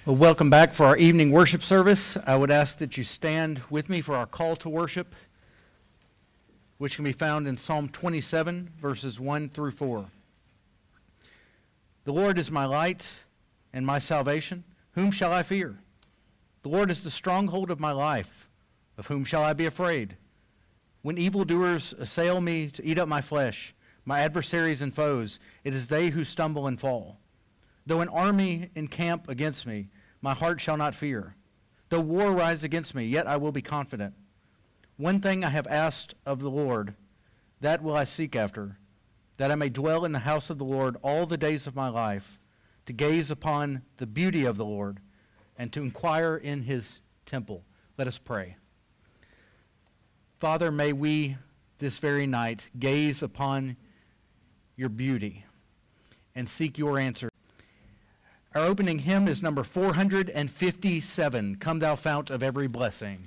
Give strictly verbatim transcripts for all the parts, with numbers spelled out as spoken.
Well, welcome back for our evening worship service. I would ask that you stand with me for our call to worship, which can be found in Psalm twenty-seven, verses one through four. The Lord is my light and my salvation. Whom shall I fear? The Lord is the stronghold of my life. Of whom shall I be afraid? When evildoers assail me to eat up my flesh, my adversaries and foes, it is they who stumble and fall. Though an army encamp against me, my heart shall not fear. Though war rise against me, yet I will be confident. One thing I have asked of the Lord, that will I seek after, that I may dwell in the house of the Lord all the days of my life, to gaze upon the beauty of the Lord, and to inquire in his temple. Let us pray. Father, may we this very night gaze upon your beauty and seek your answer. Our opening hymn is number four hundred fifty-seven, Come Thou Fount of Every Blessing.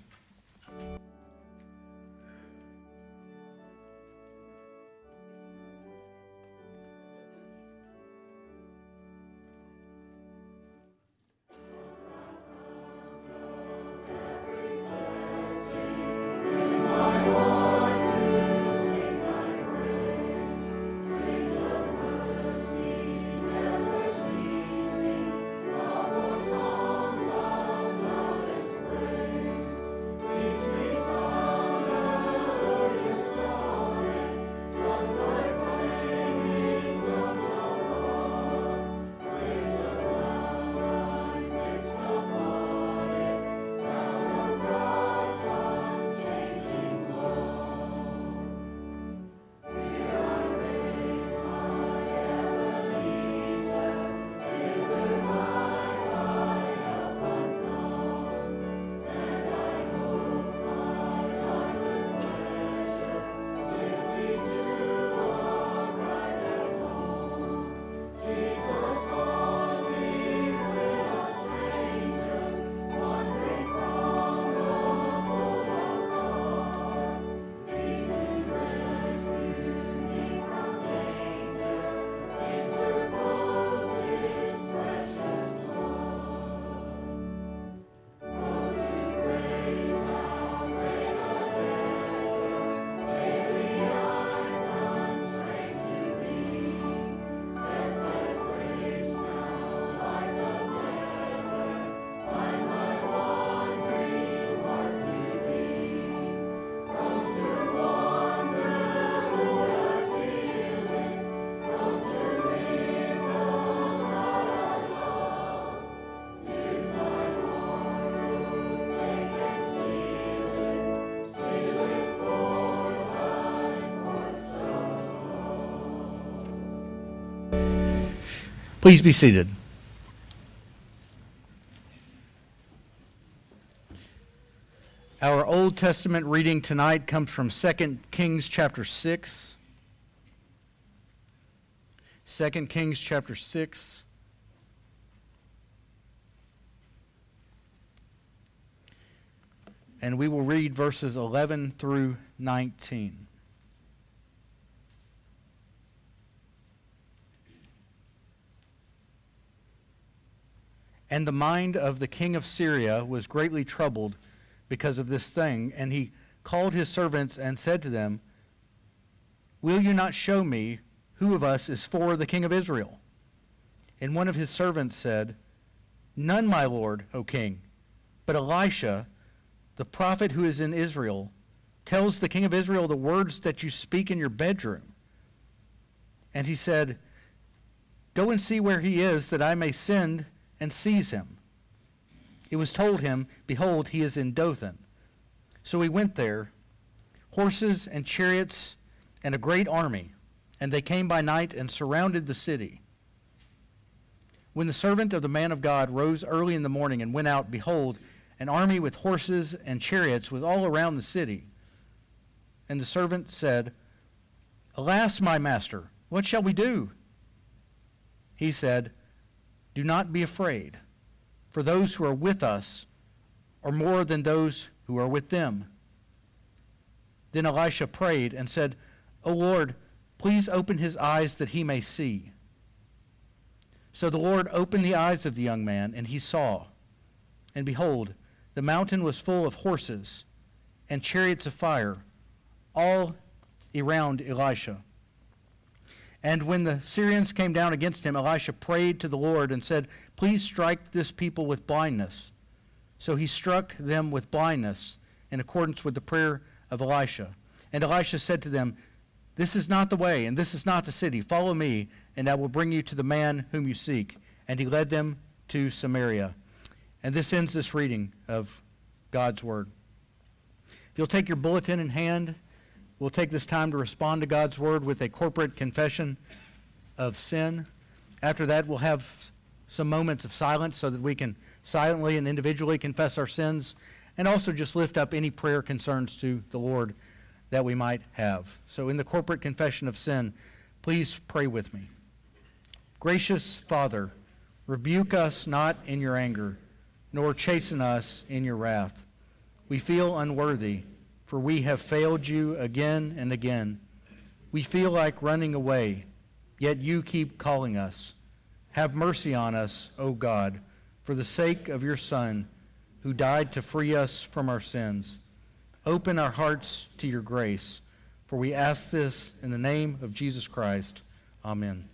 Please be seated. Our Old Testament reading tonight comes from Second Kings chapter six. Second Kings chapter six. And we will read verses eleven through nineteen. And the mind of the king of Syria was greatly troubled because of this thing, and he called his servants and said to them, Will you not show me who of us is for the king of Israel? And one of his servants said, None, my lord, O king, but Elisha, the prophet who is in Israel, tells the king of Israel the words that you speak in your bedroom. And he said, Go and see where he is, that I may send and seize him. It was told him, Behold, he is in Dothan. So he went there, horses and chariots and a great army, and they came by night and surrounded the city. When the servant of the man of God rose early in the morning and went out, behold, an army with horses and chariots was all around the city. And the servant said, Alas, my master, what shall we do? He said, Do not be afraid, for those who are with us are more than those who are with them. Then Elisha prayed and said, O Lord, please open his eyes that he may see. So the Lord opened the eyes of the young man, and he saw. And behold, the mountain was full of horses and chariots of fire, all around Elisha. And when the Syrians came down against him, Elisha prayed to the Lord and said, "Please strike this people with blindness." So he struck them with blindness in accordance with the prayer of Elisha. And Elisha said to them, "This is not the way, and this is not the city. Follow me, and I will bring you to the man whom you seek." And he led them to Samaria. And this ends this reading of God's word. If you'll take your bulletin in hand, we'll take this time to respond to God's word with a corporate confession of sin. After that, we'll have some moments of silence so that we can silently and individually confess our sins, and also just lift up any prayer concerns to the Lord that we might have. So in the corporate confession of sin, please pray with me. Gracious Father, rebuke us not in your anger, nor chasten us in your wrath. We feel unworthy, for we have failed you again and again. We feel like running away, yet you keep calling us. Have mercy on us, O God, for the sake of your Son, who died to free us from our sins. Open our hearts to your grace, for we ask this in the name of Jesus Christ. Amen.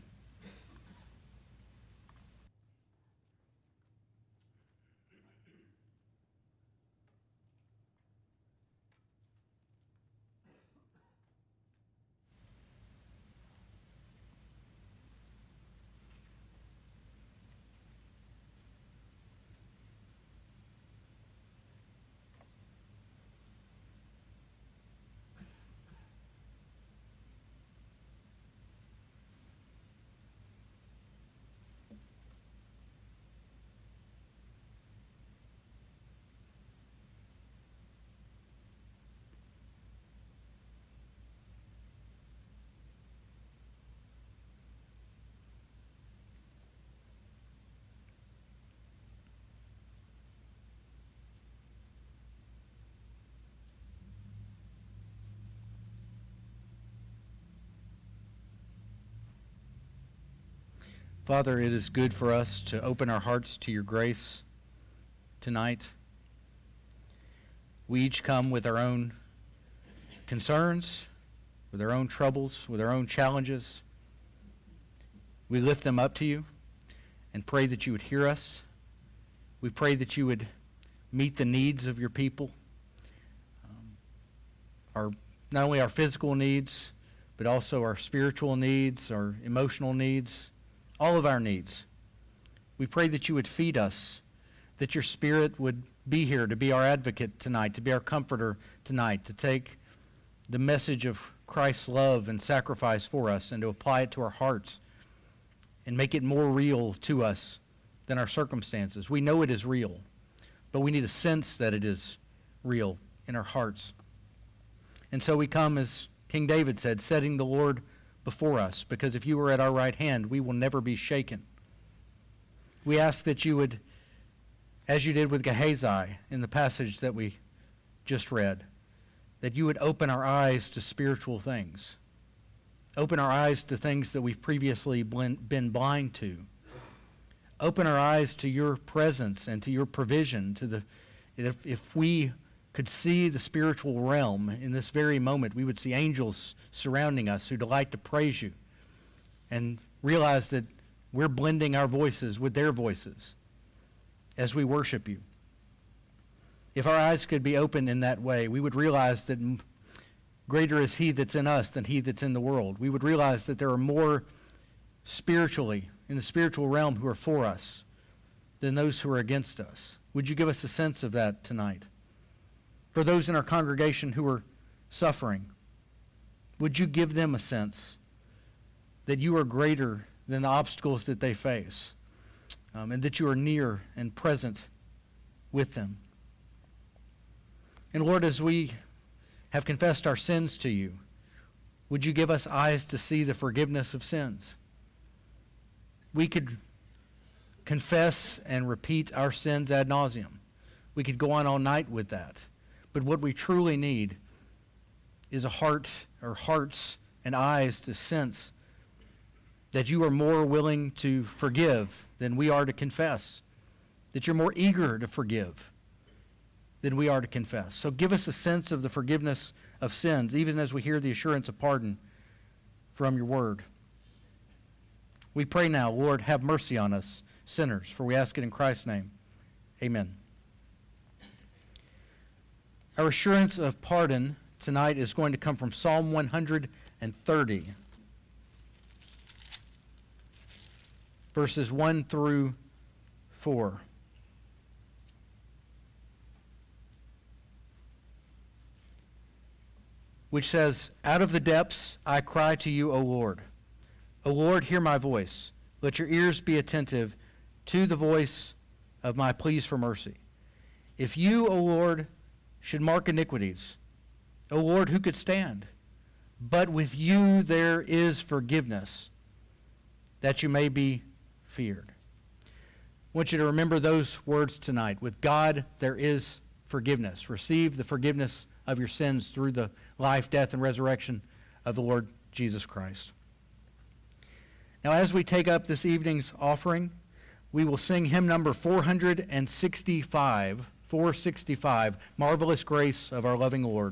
Father, it is good for us to open our hearts to your grace tonight. We each come with our own concerns, with our own troubles, with our own challenges. We lift them up to you and pray that you would hear us. We pray that you would meet the needs of your people, um, our not only our physical needs, but also our spiritual needs, our emotional needs, all of our needs. We pray that you would feed us, that your Spirit would be here to be our advocate tonight, to be our comforter tonight, to take the message of Christ's love and sacrifice for us and to apply it to our hearts and make it more real to us than our circumstances. We know it is real, but we need a sense that it is real in our hearts. And so we come, as King David said, setting the Lord before us, because if you were at our right hand, we will never be shaken. We ask that you would, as you did with Gehazi in the passage that we just read, that you would open our eyes to spiritual things. Open our eyes to things that we've previously been blind to. Open our eyes to your presence and to your provision. To the, if, if we could see the spiritual realm in this very moment, we would see angels surrounding us who delight to praise you and realize that we're blending our voices with their voices as we worship you. If our eyes could be opened in that way, we would realize that greater is he that's in us than he that's in the world. We would realize that there are more spiritually, in the spiritual realm, who are for us than those who are against us. Would you give us a sense of that tonight? For those in our congregation who are suffering, would you give them a sense that you are greater than the obstacles that they face, um, and that you are near and present with them? And Lord, as we have confessed our sins to you, would you give us eyes to see the forgiveness of sins? We could confess and repeat our sins ad nauseum. We could go on all night with that. But what we truly need is a heart, or hearts and eyes to sense that you are more willing to forgive than we are to confess. that you're more eager to forgive than we are to confess. So give us a sense of the forgiveness of sins, even as we hear the assurance of pardon from your word. We pray now, Lord, have mercy on us, sinners, for we ask it in Christ's name. Amen. Our assurance of pardon tonight is going to come from Psalm one hundred thirty, verses one through four. Which says, "Out of the depths I cry to you, O Lord. O Lord, hear my voice. Let your ears be attentive to the voice of my pleas for mercy. If you, O Lord, should mark iniquities, O Lord, who could stand? But with you there is forgiveness, that you may be feared." I want you to remember those words tonight. With God there is forgiveness. Receive the forgiveness of your sins through the life, death, and resurrection of the Lord Jesus Christ. Now, as we take up this evening's offering, we will sing hymn number four sixty-five, four sixty-five, Marvelous Grace of Our Loving Lord.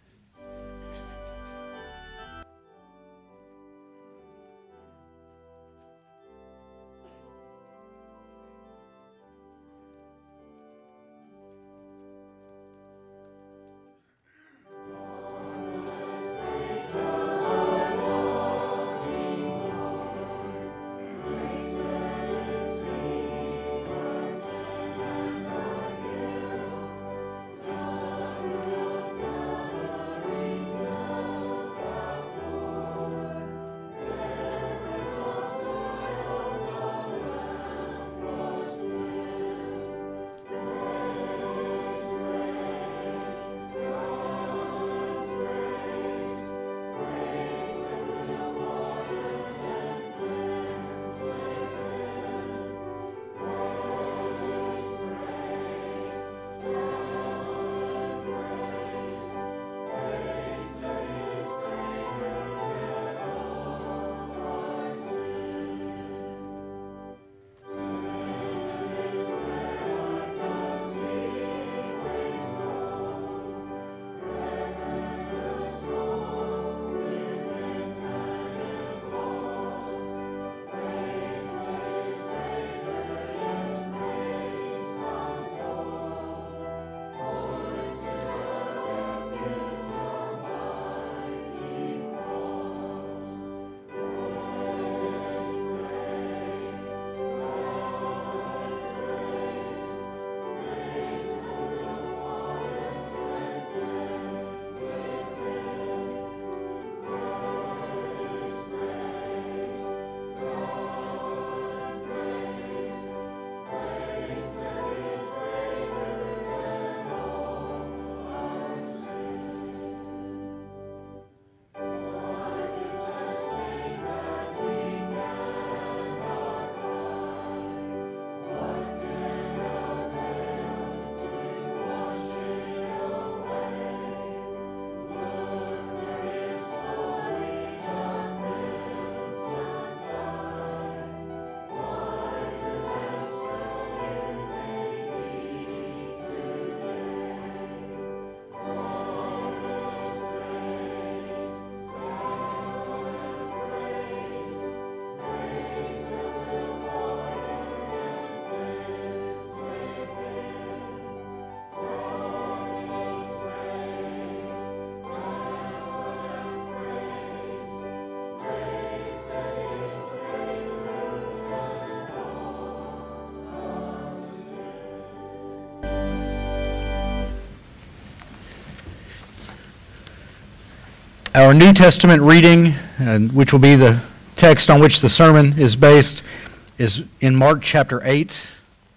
Our New Testament reading, and which will be the text on which the sermon is based, is in Mark chapter eight.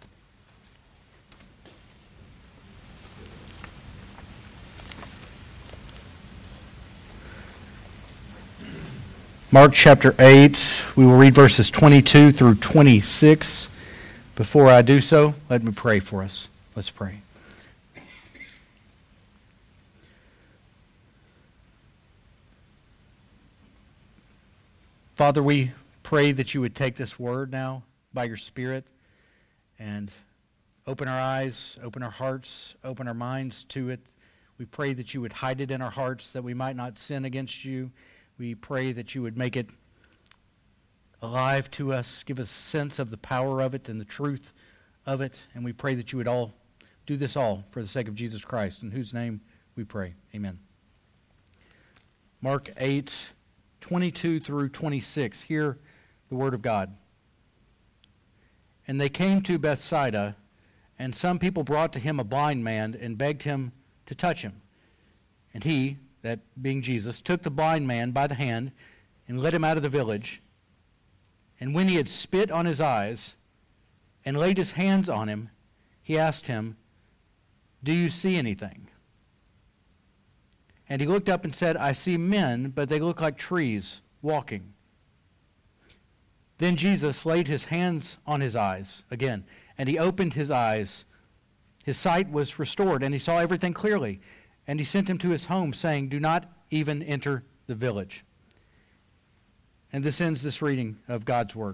Mark chapter eight, we will read verses twenty-two through twenty-six. Before I do so, let me pray for us. Let's pray. Father, we pray that you would take this word now by your Spirit and Open our eyes, open our hearts, open our minds to it. We pray that you would hide it in our hearts that we might not sin against you. We pray that you would make it alive to us, give us a sense of the power of it and the truth of it. And we pray that you would all do this all for the sake of Jesus Christ, in whose name we pray. Amen. Mark eight, twenty-two through twenty-six. Hear the word of God. And they came to Bethsaida, and some people brought to him a blind man and begged him to touch him. And he, that being Jesus, took the blind man by the hand and led him out of the village. And when he had spit on his eyes and laid his hands on him, he asked him, "Do you see anything?" And he looked up and said, "I see men, but they look like trees walking." Then Jesus laid his hands on his eyes again, and he opened his eyes. His sight was restored, and he saw everything clearly. And he sent him to his home, saying, "Do not even enter the village." And this ends this reading of God's word.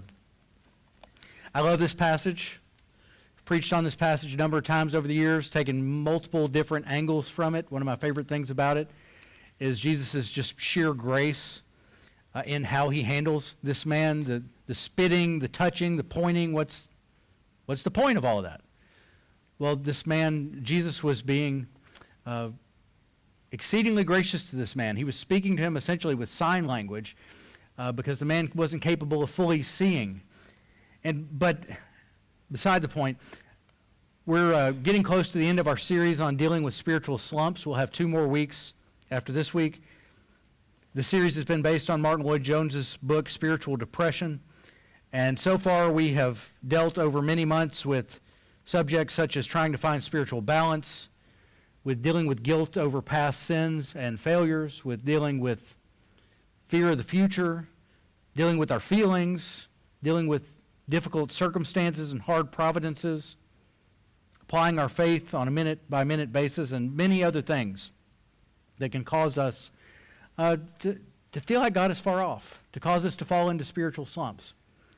I love this passage. I've preached on this passage a number of times over the years, taken multiple different angles from it. One of my favorite things about it is Jesus' just sheer grace uh, in how he handles this man, the, the spitting, the touching, the pointing. What's, what's the point of all of that? Well, this man, Jesus, was being uh, exceedingly gracious to this man. He was speaking to him essentially with sign language uh, because the man wasn't capable of fully seeing. And but beside the point, we're uh, getting close to the end of our series on dealing with spiritual slumps. We'll have two more weeks after this week. The series has been based on Martin Lloyd-Jones's book, Spiritual Depression. And so far we have dealt over many months with subjects such as trying to find spiritual balance, with dealing with guilt over past sins and failures, with dealing with fear of the future, dealing with our feelings, dealing with difficult circumstances and hard providences, applying our faith on a minute-by-minute basis, and many other things that can cause us uh, to, to feel like God is far off, to cause us to fall into spiritual slumps.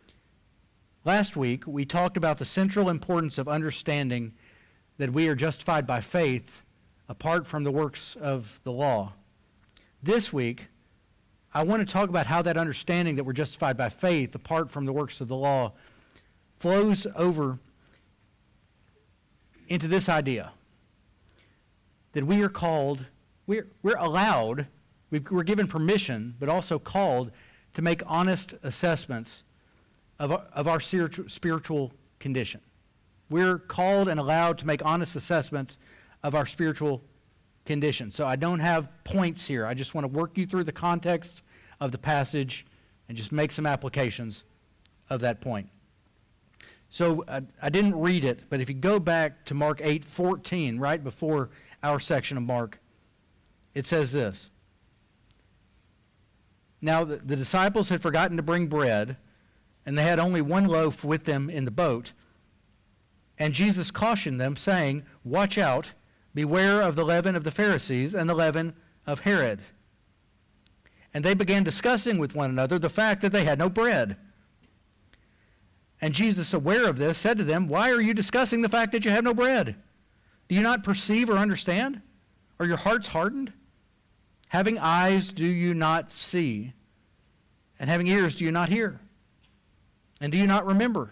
Last week, we talked about the central importance of understanding that we are justified by faith apart from the works of the law. This week, I want to talk about how that understanding that we're justified by faith apart from the works of the law flows over into this idea that we are called, we're, we're allowed, we've, we're given permission, but also called to make honest assessments of our, of our spiritual, spiritual condition. We're called and allowed to make honest assessments of our spiritual condition. So I don't have points here. I just want to work you through the context of the passage and just make some applications of that point. So I, I didn't read it, but if you go back to Mark eight fourteen, right before our section of Mark, it says this. Now the, the disciples had forgotten to bring bread, and they had only one loaf with them in the boat. And Jesus cautioned them, saying, "Watch out, beware of the leaven of the Pharisees and the leaven of Herod." And they began discussing with one another the fact that they had no bread. And Jesus, aware of this, said to them, "Why are you discussing the fact that you have no bread? Do you not perceive or understand? Are your hearts hardened? Having eyes, do you not see? And having ears, do you not hear? And do you not remember?"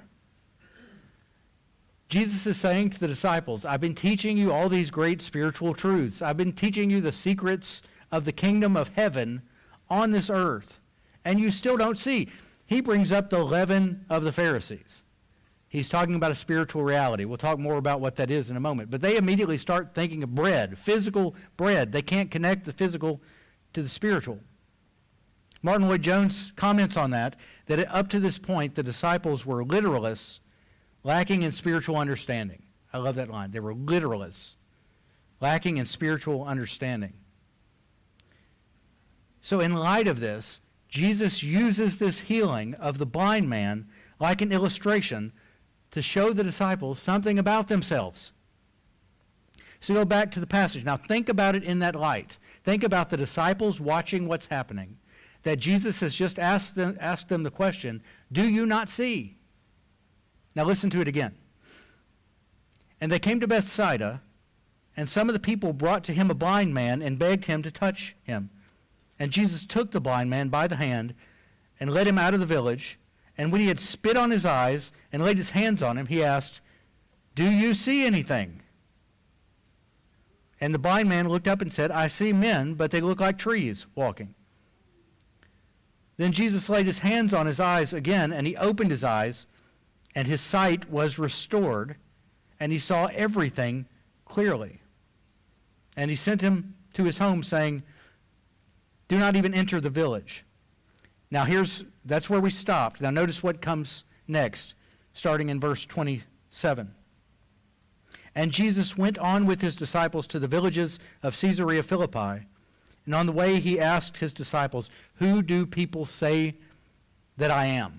Jesus is saying to the disciples, I've been teaching you all these great spiritual truths. I've been teaching you the secrets of the kingdom of heaven on this earth, and you still don't see. He brings up the leaven of the Pharisees. He's talking about a spiritual reality. We'll talk more about what that is in a moment. But they immediately start thinking of bread, physical bread. They can't connect the physical to the spiritual. Martin Lloyd-Jones comments on that, that up to this point, the disciples were literalists, lacking in spiritual understanding. I love that line. They were literalists, lacking in spiritual understanding. So in light of this, Jesus uses this healing of the blind man like an illustration to show the disciples something about themselves. So go back to the passage. Now think about it in that light. Think about the disciples watching what's happening, that Jesus has just asked them, asked them the question, do you not see? Now listen to it again. And they came to Bethsaida, and some of the people brought to him a blind man and begged him to touch him. And Jesus took the blind man by the hand and led him out of the village. And when he had spit on his eyes and laid his hands on him, he asked, "Do you see anything?" And the blind man looked up and said, "I see men, but they look like trees walking." Then Jesus laid his hands on his eyes again, and he opened his eyes, and his sight was restored, and he saw everything clearly. And he sent him to his home, saying, "Do not even enter the village." Now here's, that's where we stopped. Now notice what comes next, starting in verse twenty-seven. And Jesus went on with his disciples to the villages of Caesarea Philippi. And on the way he asked his disciples, "Who do people say that I am?"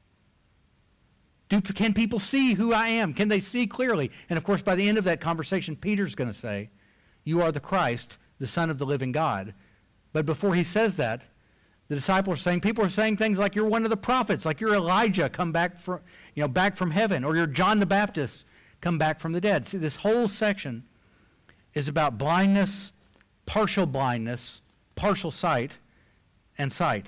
Do, can people see who I am? Can they see clearly? And of course, by the end of that conversation, Peter's going to say, "You are the Christ, the Son of the living God." But before he says that, the disciples are saying, people are saying things like, "You're one of the prophets," like you're Elijah come back from, you know, back from heaven, or you're John the Baptist come back from the dead. See, this whole section is about blindness, partial blindness, partial sight, and sight.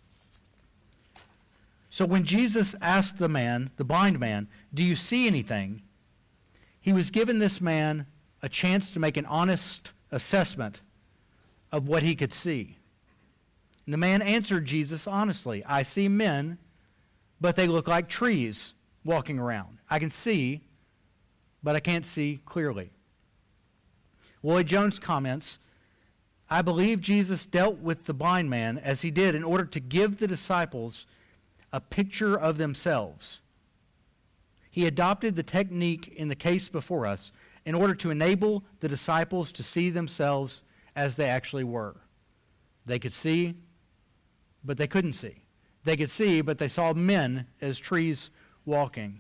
So when Jesus asked the man, the blind man, "Do you see anything?" he was giving this man a chance to make an honest assessment of what he could see. And the man answered Jesus honestly, "I see men, but they look like trees walking around. I can see, but I can't see clearly." Lloyd Jones comments, "I believe Jesus dealt with the blind man as he did in order to give the disciples a picture of themselves. He adopted the technique in the case before us in order to enable the disciples to see themselves as they actually were. They could see, but they couldn't see. They could see, but they saw men as trees walking."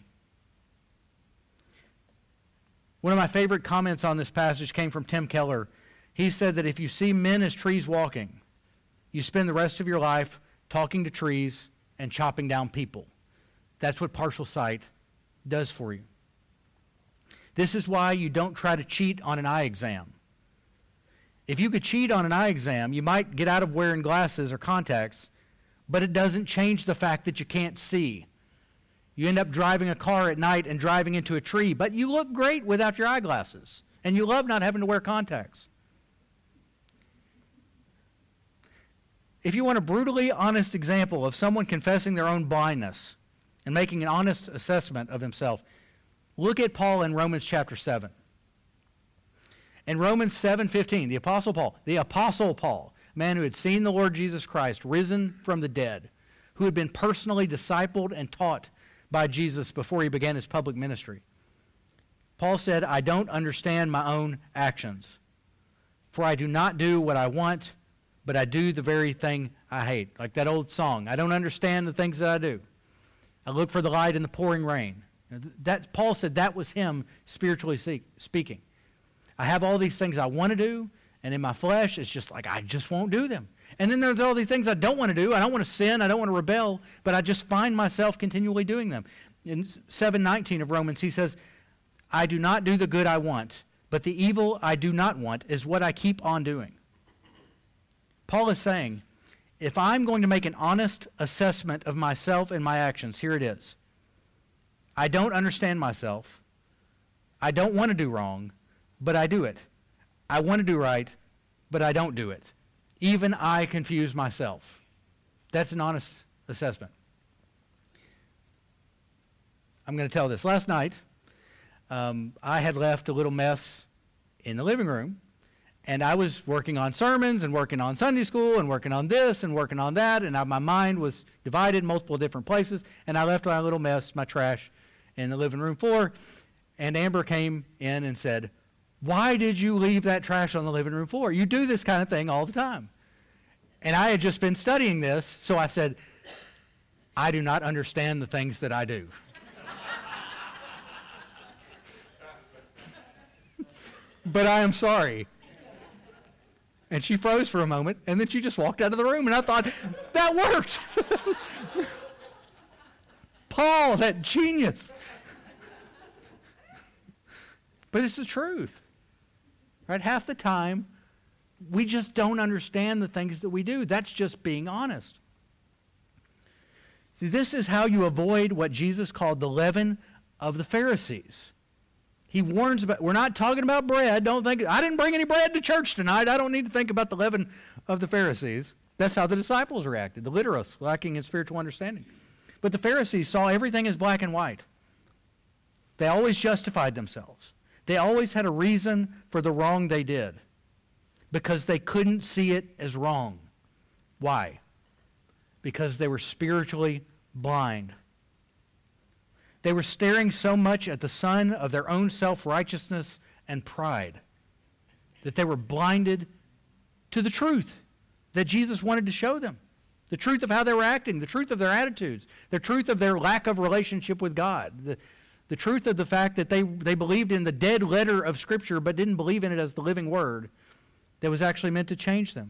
One of my favorite comments on this passage came from Tim Keller. He said that if you see men as trees walking, you spend the rest of your life talking to trees and chopping down people. That's what partial sight does for you. This is why you don't try to cheat on an eye exam. If you could cheat on an eye exam, you might get out of wearing glasses or contacts, but it doesn't change the fact that you can't see. You end up driving a car at night and driving into a tree, but you look great without your eyeglasses, and you love not having to wear contacts. If you want a brutally honest example of someone confessing their own blindness and making an honest assessment of himself, look at Paul in Romans chapter seven. In Romans seven fifteen, the Apostle Paul, the Apostle Paul, a man who had seen the Lord Jesus Christ risen from the dead, who had been personally discipled and taught by Jesus before he began his public ministry. Paul said, "I don't understand my own actions, for I do not do what I want, but I do the very thing I hate." Like that old song, "I don't understand the things that I do. I look for the light in the pouring rain." That, Paul said that was him spiritually speaking. I have all these things I want to do, and in my flesh, it's just like I just won't do them. And then there's all these things I don't want to do. I don't want to sin. I don't want to rebel, but I just find myself continually doing them. In seven nineteen of Romans, he says, "I do not do the good I want, but the evil I do not want is what I keep on doing." Paul is saying, if I'm going to make an honest assessment of myself and my actions, here it is. I don't understand myself. I don't want to do wrong, but I do it. I want to do right, but I don't do it. Even I confuse myself. That's an honest assessment. I'm going to tell this. Last night, um, I had left a little mess in the living room, and I was working on sermons and working on Sunday school and working on this and working on that, and I, my mind was divided in multiple different places, and I left my little mess, my trash, in the living room floor, and Amber came in and said, "Why did you leave that trash on the living room floor? You do this kind of thing all the time." And I had just been studying this, so I said, "I do not understand the things that I do." But I am sorry. And she froze for a moment, and then she just walked out of the room, and I thought, that worked. Paul, that genius. But it's the truth. Right? Half the time, we just don't understand the things that we do. That's just being honest. See, this is how you avoid what Jesus called the leaven of the Pharisees. He warns about, we're not talking about bread. Don't think, I didn't bring any bread to church tonight. I don't need to think about the leaven of the Pharisees. That's how the disciples reacted, the literalists, lacking in spiritual understanding. But the Pharisees saw everything as black and white. They always justified themselves. They always had a reason for the wrong they did because they couldn't see it as wrong. Why? Because they were spiritually blind. They were staring so much at the sun of their own self-righteousness and pride that they were blinded to the truth that Jesus wanted to show them. The truth of how they were acting, the truth of their attitudes, the truth of their lack of relationship with God, the, the truth of the fact that they, they believed in the dead letter of Scripture but didn't believe in it as the living Word that was actually meant to change them.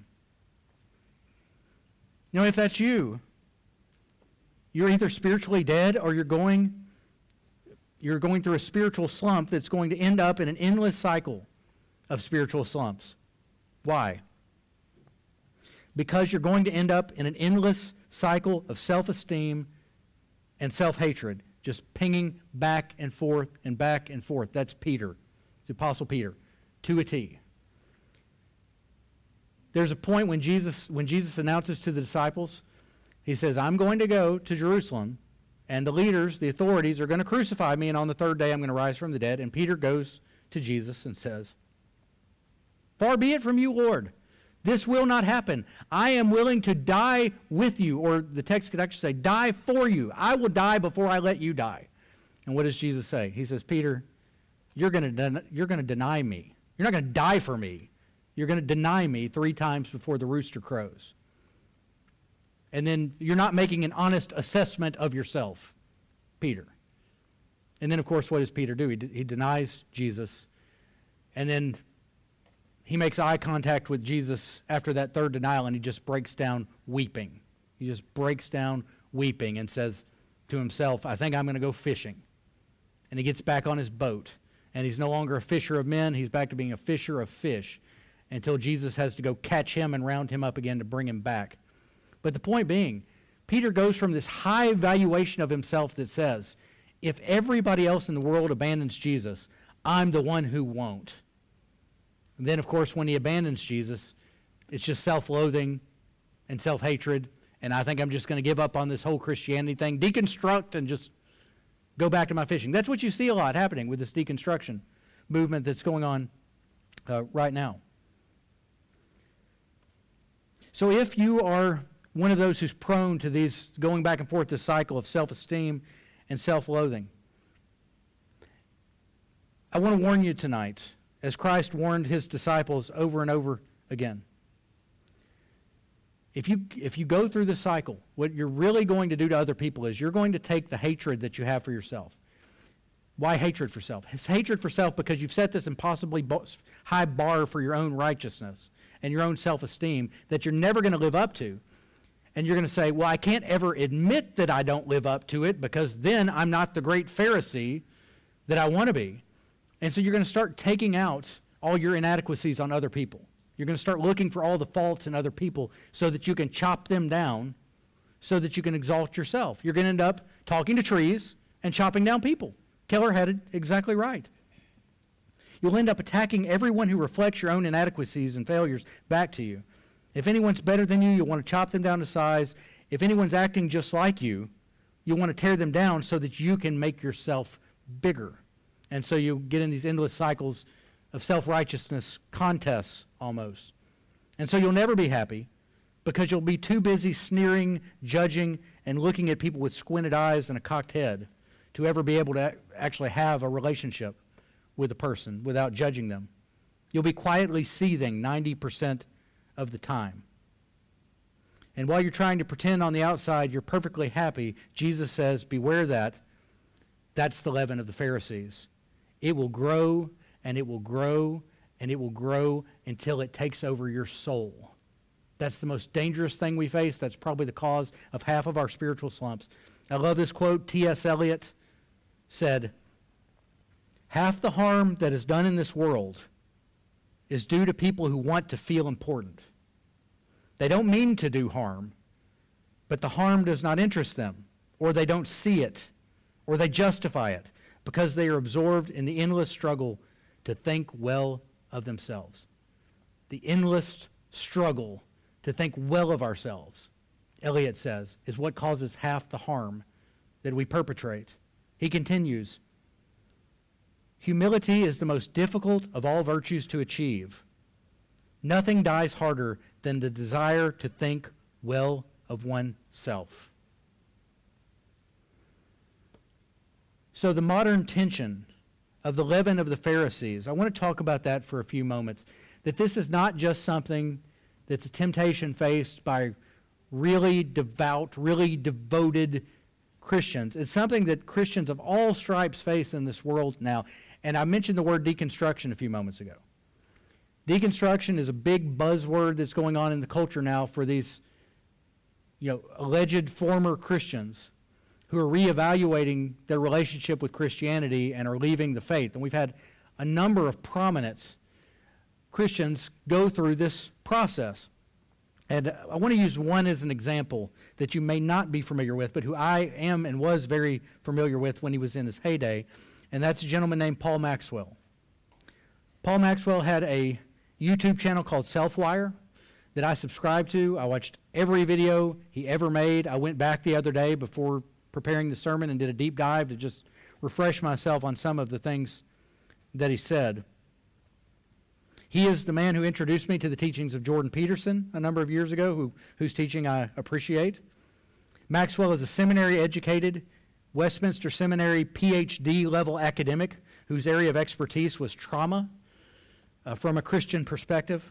You know, if that's you, you're either spiritually dead or you're going, you're going through a spiritual slump that's going to end up in an endless cycle of spiritual slumps. Why? Because you're going to end up in an endless cycle of self-esteem and self-hatred, just pinging back and forth and back and forth. That's Peter, the Apostle Peter, to a T. There's a point when Jesus, when Jesus announces to the disciples, he says, I'm going to go to Jerusalem, and the leaders, the authorities, are going to crucify me, and on the third day I'm going to rise from the dead. And Peter goes to Jesus and says, far be it from you, Lord. This will not happen. I am willing to die with you, or the text could actually say, die for you. I will die before I let you die. And what does Jesus say? He says, Peter, you're going to den- you're going to deny me. You're not going to die for me. You're going to deny me three times before the rooster crows. And then you're not making an honest assessment of yourself, Peter. And then, of course, what does Peter do? He, d- he denies Jesus. And then he makes eye contact with Jesus after that third denial, and he just breaks down weeping. He just breaks down weeping and says to himself, I think I'm going to go fishing. And he gets back on his boat. And he's no longer a fisher of men. He's back to being a fisher of fish until Jesus has to go catch him and round him up again to bring him back. But the point being, Peter goes from this high valuation of himself that says, if everybody else in the world abandons Jesus, I'm the one who won't. And then, of course, when he abandons Jesus, it's just self-loathing and self-hatred, and I think I'm just going to give up on this whole Christianity thing, deconstruct, and just go back to my fishing. That's what you see a lot happening with this deconstruction movement that's going on uh, right now. So if you are one of those who's prone to these going back and forth this cycle of self-esteem and self-loathing, I want to warn you tonight, as Christ warned his disciples over and over again. If you, if you go through the cycle, what you're really going to do to other people is you're going to take the hatred that you have for yourself. Why hatred for self? It's hatred for self because you've set this impossibly high bar for your own righteousness and your own self-esteem that you're never going to live up to. And you're going to say, well, I can't ever admit that I don't live up to it because then I'm not the great Pharisee that I want to be. And so you're going to start taking out all your inadequacies on other people. You're going to start looking for all the faults in other people so that you can chop them down so that you can exalt yourself. You're going to end up talking to trees and chopping down people. Keller had it exactly right. You'll end up attacking everyone who reflects your own inadequacies and failures back to you. If anyone's better than you, you'll want to chop them down to size. If anyone's acting just like you, you'll want to tear them down so that you can make yourself bigger. And so you get in these endless cycles of self-righteousness contests almost. And so you'll never be happy because you'll be too busy sneering, judging, and looking at people with squinted eyes and a cocked head to ever be able to actually have a relationship with a person without judging them. You'll be quietly seething ninety percent of the time. And while you're trying to pretend on the outside you're perfectly happy, Jesus says, beware that. That's the leaven of the Pharisees. It will grow, and it will grow, and it will grow until it takes over your soul. That's the most dangerous thing we face. That's probably the cause of half of our spiritual slumps. I love this quote. T S Eliot said, Half the harm that is done in this world is due to people who want to feel important. They don't mean to do harm, but the harm does not interest them, or they don't see it, or they justify it, because they are absorbed in the endless struggle to think well of themselves. The endless struggle to think well of ourselves, Eliot says, is what causes half the harm that we perpetrate. He continues, humility is the most difficult of all virtues to achieve. Nothing dies harder than the desire to think well of oneself. So the modern tension of the leaven of the Pharisees, I want to talk about that for a few moments. That this is not just something that's a temptation faced by really devout, really devoted Christians. It's something that Christians of all stripes face in this world now. And I mentioned the word deconstruction a few moments ago. Deconstruction is a big buzzword that's going on in the culture now for these, you know, alleged former Christians who are reevaluating their relationship with Christianity and are leaving the faith. And we've had a number of prominent Christians go through this process. And I want to use one as an example that you may not be familiar with, but who I am and was very familiar with when he was in his heyday, and that's a gentleman named Paul Maxwell. Paul Maxwell had a YouTube channel called Selfwire that I subscribed to. I watched every video he ever made. I went back the other day before preparing the sermon and did a deep dive to just refresh myself on some of the things that he said. He is the man who introduced me to the teachings of Jordan Peterson a number of years ago, who, whose teaching I appreciate. Maxwell is a seminary-educated, Westminster Seminary P H D level academic whose area of expertise was trauma uh, from a Christian perspective.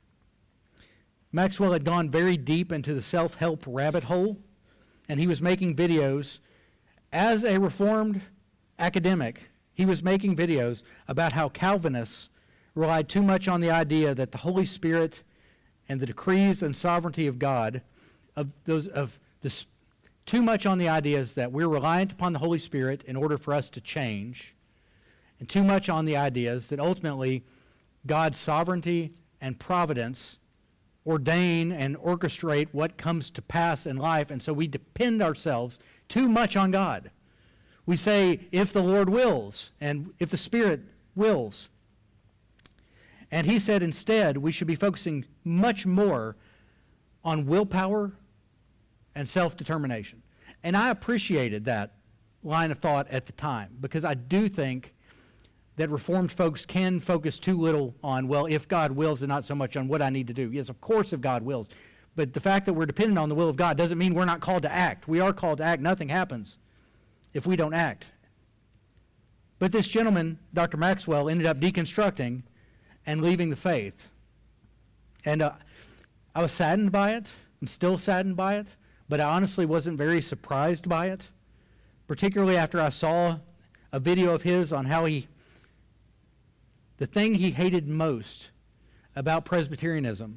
Maxwell had gone very deep into the self-help rabbit hole, and he was making videos. As a Reformed academic, he was making videos about how Calvinists relied too much on the idea that the Holy Spirit and the decrees and sovereignty of God, of those of this, too much on the ideas that we're reliant upon the Holy Spirit in order for us to change, and too much on the ideas that ultimately God's sovereignty and providence ordain and orchestrate what comes to pass in life, and so we depend ourselves too much on God. We say, if the Lord wills, and if the Spirit wills. And he said instead we should be focusing much more on willpower and self-determination. And I appreciated that line of thought at the time, because I do think that Reformed folks can focus too little on, well, if God wills, and not so much on what I need to do. Yes, of course, if God wills. But the fact that we're dependent on the will of God doesn't mean we're not called to act. We are called to act. Nothing happens if we don't act. But this gentleman, Doctor Maxwell, ended up deconstructing and leaving the faith. And uh, I was saddened by it. I'm still saddened by it. But I honestly wasn't very surprised by it, particularly after I saw a video of his on how he, the thing he hated most about Presbyterianism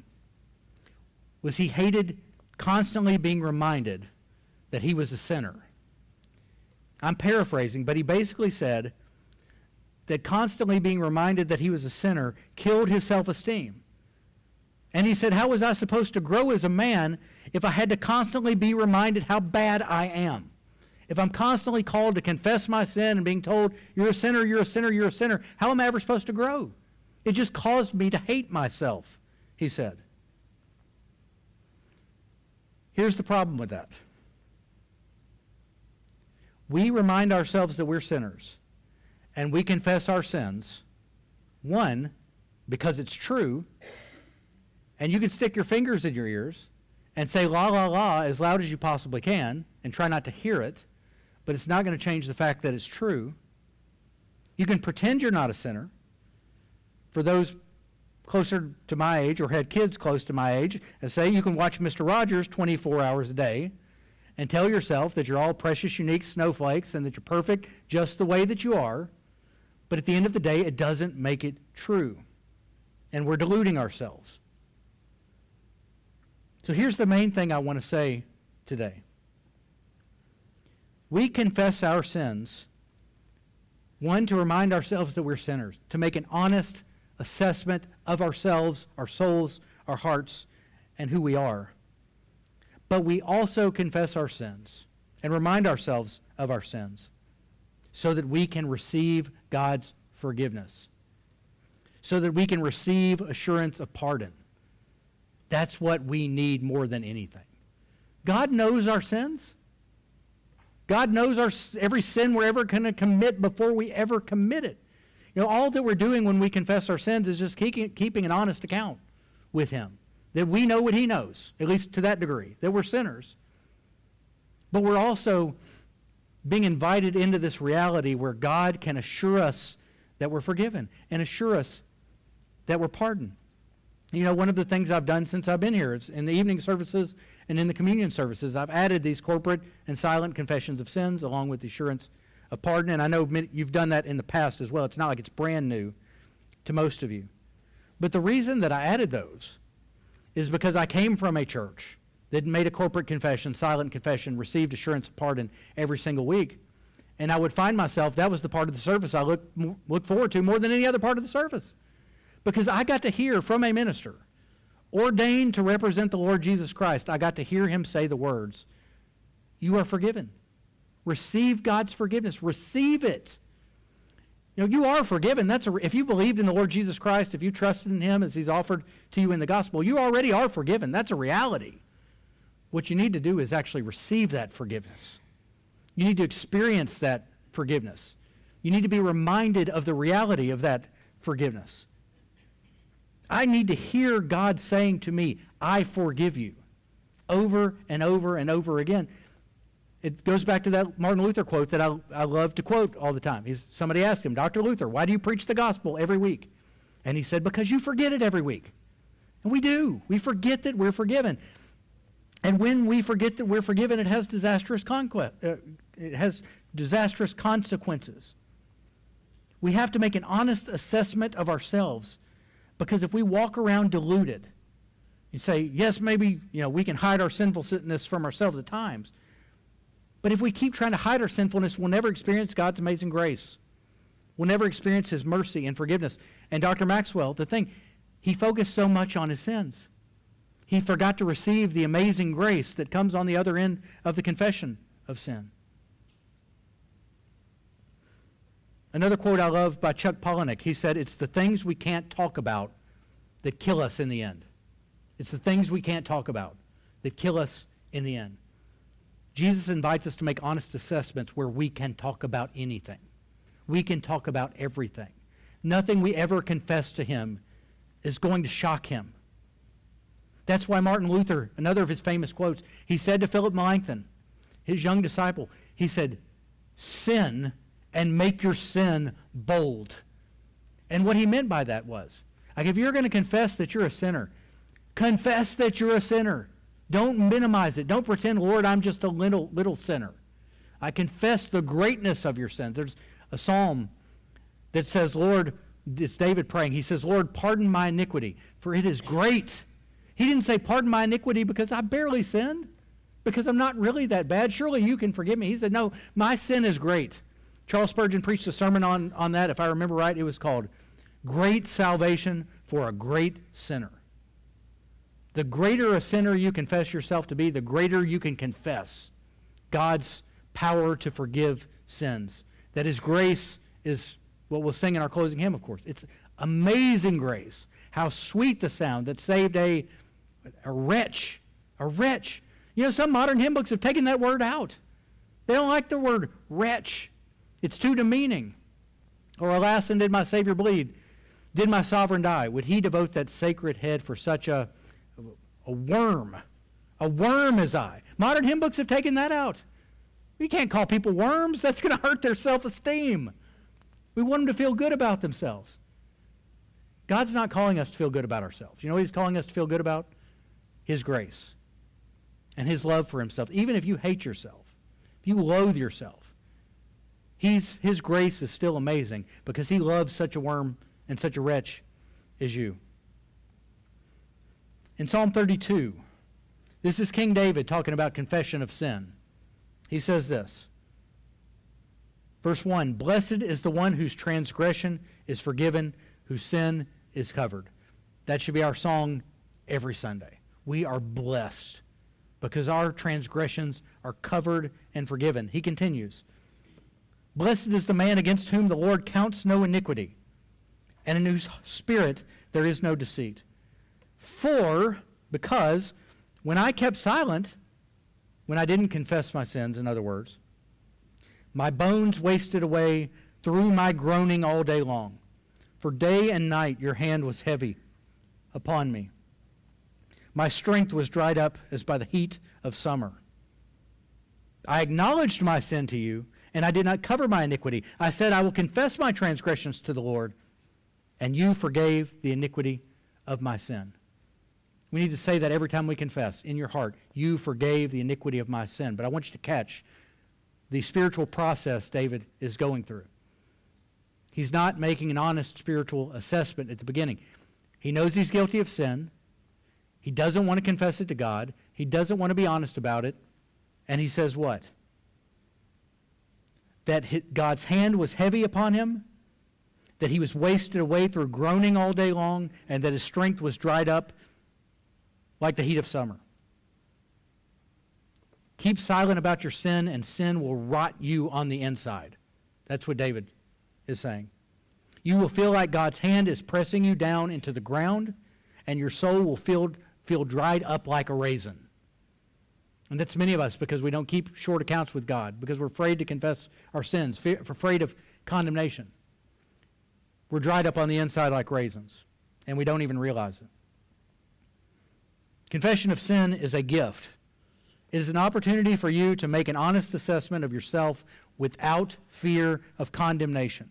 was he hated constantly being reminded that he was a sinner. I'm paraphrasing, but he basically said that constantly being reminded that he was a sinner killed his self-esteem. And he said, how was I supposed to grow as a man if I had to constantly be reminded how bad I am? If I'm constantly called to confess my sin and being told, you're a sinner, you're a sinner, you're a sinner, how am I ever supposed to grow? It just caused me to hate myself, he said. Here's the problem with that. We remind ourselves that we're sinners, and we confess our sins, one, because it's true, and you can stick your fingers in your ears and say la, la, la as loud as you possibly can and try not to hear it, but it's not going to change the fact that it's true. You can pretend you're not a sinner. For those closer to my age or had kids close to my age, and say you can watch Mister Rogers twenty-four hours a day and tell yourself that you're all precious, unique snowflakes and that you're perfect just the way that you are, but at the end of the day, it doesn't make it true. And we're deluding ourselves. So here's the main thing I want to say today. We confess our sins One, to remind ourselves that we're sinners, to make an honest assessment of ourselves, our souls, our hearts, and who we are. But we also confess our sins and remind ourselves of our sins so that we can receive God's forgiveness, so that we can receive assurance of pardon. That's what we need more than anything. God knows our sins. God knows our every sin we're ever going to commit before we ever commit it. You know, all that we're doing when we confess our sins is just keeping, keeping an honest account with him. That we know what he knows, at least to that degree, that we're sinners. But we're also being invited into this reality where God can assure us that we're forgiven and assure us that we're pardoned. You know, one of the things I've done since I've been here is in the evening services and in the communion services, I've added these corporate and silent confessions of sins along with the assurance of pardon. And I know you've done that in the past as well. It's not like it's brand new to most of you. But the reason that I added those is because I came from a church that made a corporate confession, silent confession, received assurance of pardon every single week. And I would find myself, that was the part of the service I look, look forward to more than any other part of the service. Because I got to hear from a minister ordained to represent the Lord Jesus Christ. I got to hear him say the words, "You are forgiven. Receive God's forgiveness. Receive it." You know, you are forgiven. That's a, if you believed in the Lord Jesus Christ, if you trusted in him as he's offered to you in the gospel, you already are forgiven. That's a reality. What you need to do is actually receive that forgiveness. You need to experience that forgiveness. You need to be reminded of the reality of that forgiveness. I need to hear God saying to me, "I forgive you," over and over and over again. It goes back to that Martin Luther quote that I, I love to quote all the time. He's, somebody asked him, "Doctor Luther, why do you preach the gospel every week?" And he said, "Because you forget it every week." And we do. We forget that we're forgiven. And when we forget that we're forgiven, it has disastrous conquest. Uh, it has disastrous consequences. We have to make an honest assessment of ourselves, because if we walk around deluded, you say, yes, maybe you know we can hide our sinfulness from ourselves at times, but if we keep trying to hide our sinfulness, we'll never experience God's amazing grace. We'll never experience his mercy and forgiveness. And Doctor Maxwell, the thing, he focused so much on his sins. He forgot to receive the amazing grace that comes on the other end of the confession of sin. Another quote I love by Chuck Palahniuk, he said, "It's the things we can't talk about that kill us in the end." It's the things we can't talk about that kill us in the end. Jesus invites us to make honest assessments where we can talk about anything. We can talk about everything. Nothing we ever confess to him is going to shock him. That's why Martin Luther, another of his famous quotes, he said to Philip Melanchthon, his young disciple, he said, "Sin and make your sin bold." And what he meant by that was, like, if you're going to confess that you're a sinner, confess that you're a sinner. Don't minimize it. Don't pretend, "Lord, I'm just a little, little sinner." I confess the greatness of your sins. There's a psalm that says, Lord, it's David praying. He says, "Lord, pardon my iniquity, for it is great." He didn't say, "Pardon my iniquity because I barely sinned, because I'm not really that bad. Surely you can forgive me." He said, "No, my sin is great." Charles Spurgeon preached a sermon on, on that. If I remember right, it was called "Great Salvation for a Great Sinner." The greater a sinner you confess yourself to be, the greater you can confess God's power to forgive sins. That his grace is what we'll sing in our closing hymn, of course. It's amazing grace. How sweet the sound that saved a, a wretch, a wretch. You know, some modern hymn books have taken that word out. They don't like the word wretch. It's too demeaning. Or, "Alas, and did my Savior bleed? Did my sovereign die? Would he devote that sacred head for such a, a worm? A worm as I." Modern hymn books have taken that out. We can't call people worms. That's going to hurt their self-esteem. We want them to feel good about themselves. God's not calling us to feel good about ourselves. You know what he's calling us to feel good about? His grace and his love for himself. Even if you hate yourself, if you loathe yourself, he's, his grace is still amazing because he loves such a worm and such a wretch as you. In Psalm thirty-two, this is King David talking about confession of sin. He says this, Verse one, blessed is the one whose transgression is forgiven, whose sin is covered. That should be our song every Sunday. We are blessed because our transgressions are covered and forgiven. He continues, blessed is the man against whom the Lord counts no iniquity, and in whose spirit there is no deceit. For, because, when I kept silent, when I didn't confess my sins, in other words, my bones wasted away through my groaning all day long. For day and night your hand was heavy upon me. My strength was dried up as by the heat of summer. I acknowledged my sin to you, and I did not cover my iniquity. I said, I will confess my transgressions to the Lord, and you forgave the iniquity of my sin. We need to say that every time we confess, in your heart, you forgave the iniquity of my sin. But I want you to catch the spiritual process David is going through. He's not making an honest spiritual assessment at the beginning. He knows he's guilty of sin. He doesn't want to confess it to God. He doesn't want to be honest about it. And he says what? That God's hand was heavy upon him, that he was wasted away through groaning all day long, and that his strength was dried up like the heat of summer. Keep silent about your sin, and sin will rot you on the inside. That's what David is saying. You will feel like God's hand is pressing you down into the ground, and your soul will feel, feel dried up like a raisin. And that's many of us because we don't keep short accounts with God, because we're afraid to confess our sins, fear, afraid of condemnation. We're dried up on the inside like raisins, and we don't even realize it. Confession of sin is a gift. It is an opportunity for you to make an honest assessment of yourself without fear of condemnation.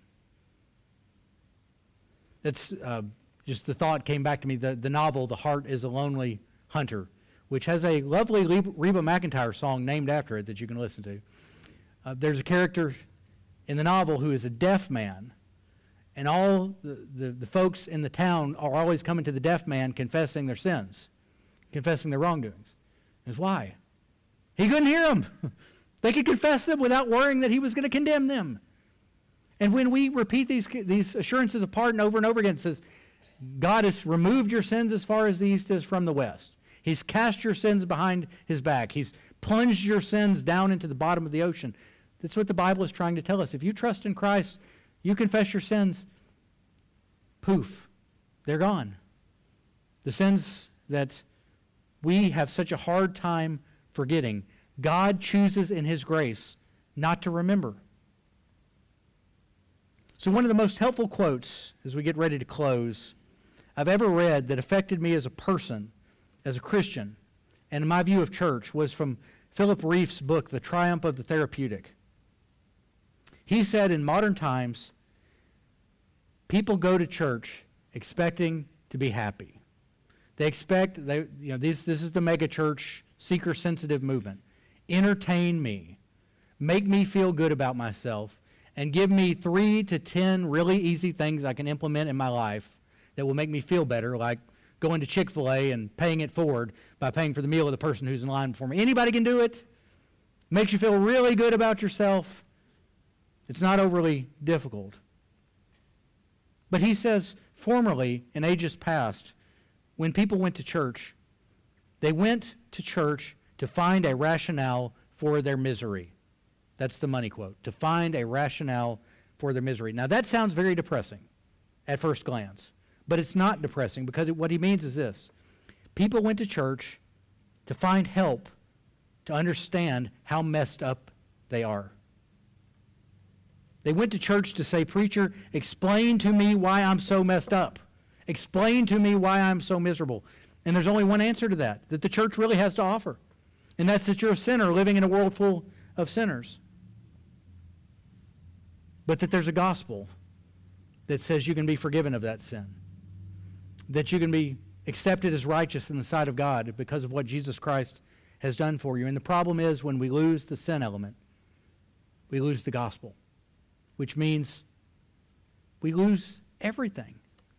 That's uh, just the thought came back to me, the, the novel, The Heart is a Lonely Hunter, which has a lovely Reba McEntire song named after it that you can listen to. Uh, there's a character in the novel who is a deaf man, and all the, the, the folks in the town are always coming to the deaf man confessing their sins, confessing their wrongdoings. That's why. He couldn't hear them. They could confess them without worrying that he was going to condemn them. And when we repeat these, these assurances of pardon over and over again, it says, God has removed your sins as far as the east is from the west. He's cast your sins behind his back. He's plunged your sins down into the bottom of the ocean. That's what the Bible is trying to tell us. If you trust in Christ, you confess your sins, poof, they're gone. The sins that we have such a hard time forgetting, God chooses in his grace not to remember. So one of the most helpful quotes as we get ready to close I've ever read that affected me as a person, as a Christian, and in my view of church was from Philip Reif's book, The Triumph of the Therapeutic. He said in modern times, people go to church expecting to be happy. They expect, they, you know, this, this is the mega church seeker-sensitive movement. Entertain me. Make me feel good about myself. And give me three to ten really easy things I can implement in my life that will make me feel better, like going to Chick-fil-A and paying it forward by paying for the meal of the person who's in line before me. Anybody can do it. Makes you feel really good about yourself. It's not overly difficult. But he says, formerly, in ages past, when people went to church, they went to church to find a rationale for their misery. That's the money quote, to find a rationale for their misery. Now that sounds very depressing at first glance, but it's not depressing because it, what he means is this. People went to church to find help to understand how messed up they are. They went to church to say, preacher, explain to me why I'm so messed up. Explain to me why I'm so miserable. And there's only one answer to that, that the church really has to offer. And that's that you're a sinner living in a world full of sinners. But that there's a gospel that says you can be forgiven of that sin. That you can be accepted as righteous in the sight of God because of what Jesus Christ has done for you. And the problem is when we lose the sin element, we lose the gospel, which means we lose everything.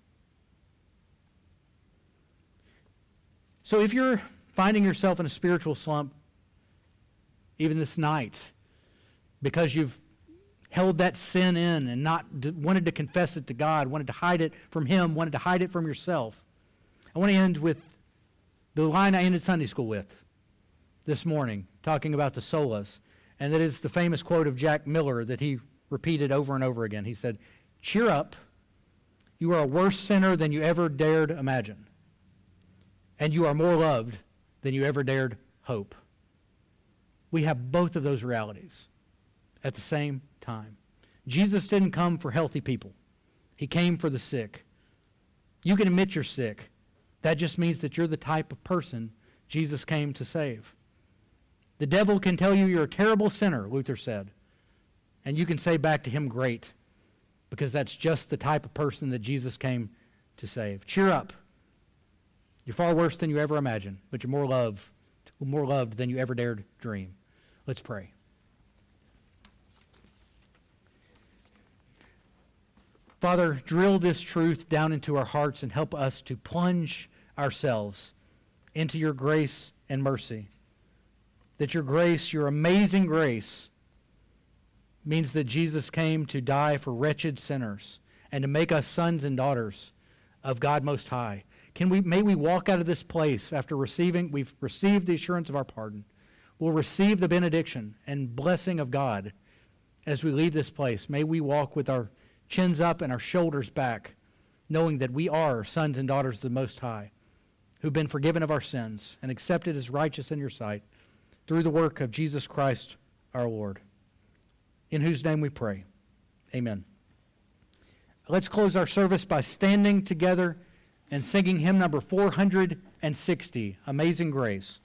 So if you're finding yourself in a spiritual slump, even this night, because you've held that sin in and not d- wanted to confess it to God, wanted to hide it from Him, wanted to hide it from yourself. I want to end with the line I ended Sunday school with this morning, talking about the solas, and that is the famous quote of Jack Miller that he repeated over and over again. He said, "Cheer up, you are a worse sinner than you ever dared imagine, and you are more loved than you ever dared hope." We have both of those realities at the same time. Jesus didn't come for healthy people. He came for the sick. You can admit you're sick. That just means that you're the type of person Jesus came to save. The devil can tell you you're a terrible sinner, Luther said, and you can say back to him, "Great," because that's just the type of person that Jesus came to save. Cheer up. You're far worse than you ever imagined, but you're more loved, more loved than you ever dared dream. Let's pray. Father, drill this truth down into our hearts and help us to plunge ourselves into your grace and mercy. That your grace, your amazing grace, means that Jesus came to die for wretched sinners and to make us sons and daughters of God Most High. Can we, may we walk out of this place after receiving, we've received the assurance of our pardon. We'll receive the benediction and blessing of God as we leave this place. May we walk with our chins up and our shoulders back, knowing that we are sons and daughters of the Most High, who've been forgiven of our sins and accepted as righteous in your sight through the work of Jesus Christ our Lord, in whose name we pray. Amen. Let's close our service by standing together and singing hymn number four hundred sixty, Amazing Grace.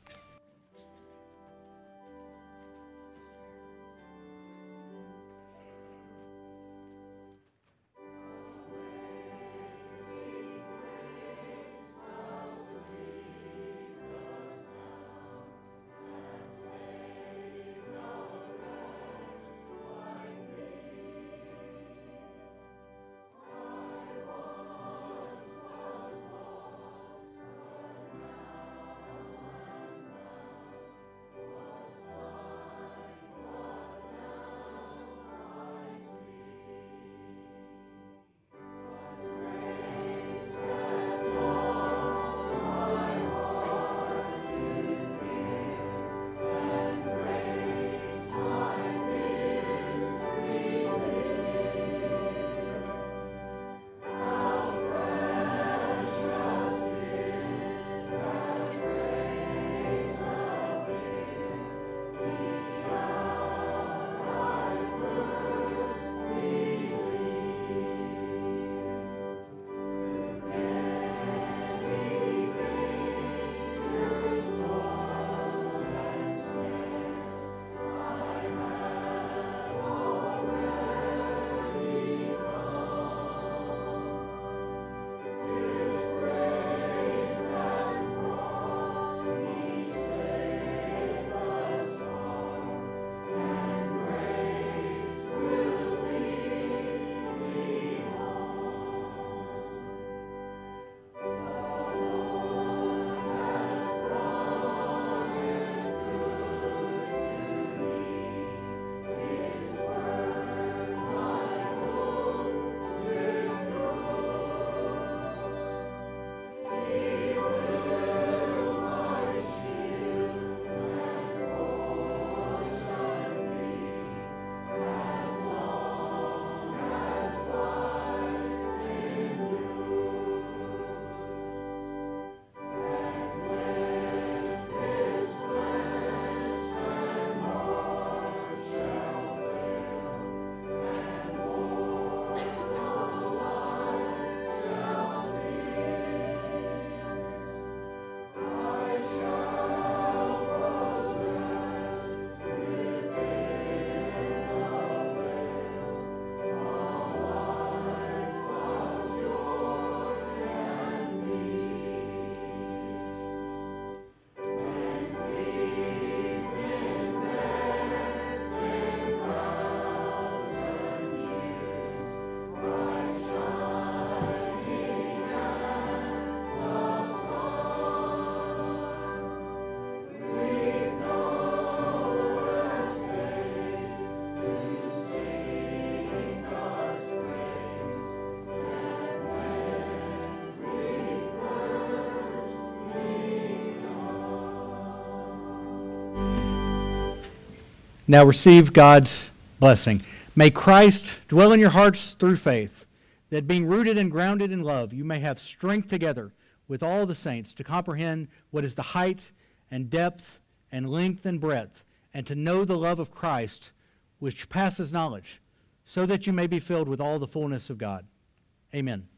Now receive God's blessing. May Christ dwell in your hearts through faith, that being rooted and grounded in love, you may have strength together with all the saints to comprehend what is the height and depth and length and breadth, and to know the love of Christ, which passes knowledge, so that you may be filled with all the fullness of God. Amen.